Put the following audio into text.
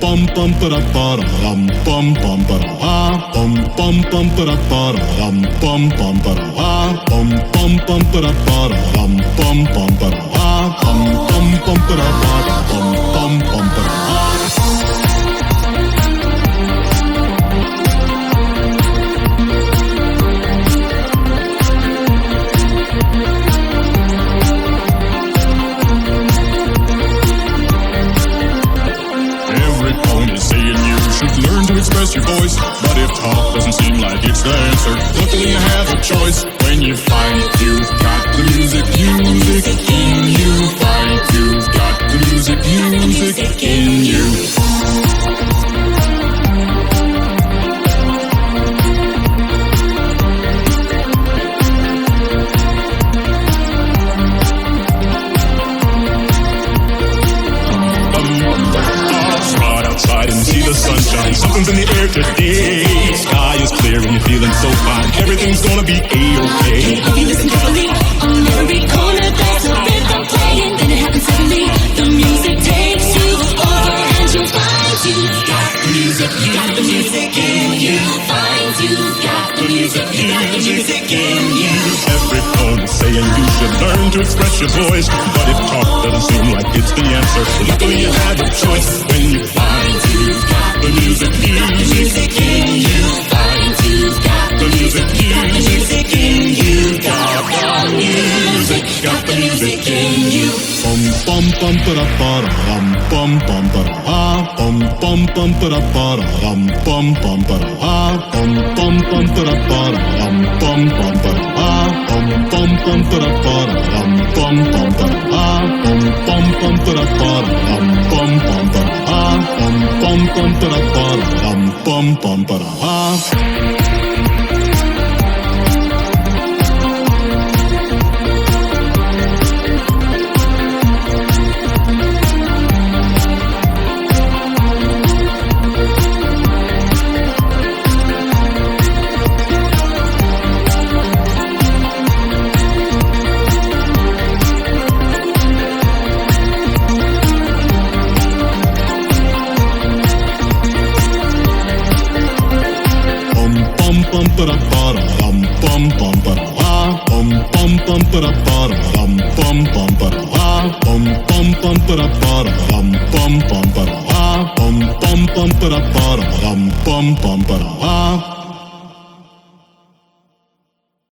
bum bum ba da ba da bum bum ba da bum bum bum ba da ba da bum bum ba da bum bum bum ba da ba da bum bum ba da bum bum ba da ba da bum bum ba da. Learn to express your voice, but if talk doesn't seem like it's the answer, luckily you have a choice. When you find you've got the music in you, find you've got the music in you. And see the sunshine, something's in the air today. Sky is clear and you're feeling so fine. Everything's gonna be A-okay. If you listen carefully, on every corner there's a rhythm playing. Then it happens suddenly, the music takes you over, and you find you've got the music. You got the music in you. Find you've got the music. You got the music in you. Every phone is saying you should learn to express your voice, but if talk doesn't seem like it's the answer, luckily you have a choice. When you find you've got the music in you, find you've got the music in you, got the music in you. Bum bum bum ba da ba da bum bum ba da bum bum ba da ba da bum ba da bum bum ba da ba da bum ba da bum ba da ba da bum ba da ba da bum ba da bum ba da. Bum ba da ba da bum ba da bum bum ba da ba da bum ba da bum ba da ba da bum ba da bum ba da ba da bum ba da.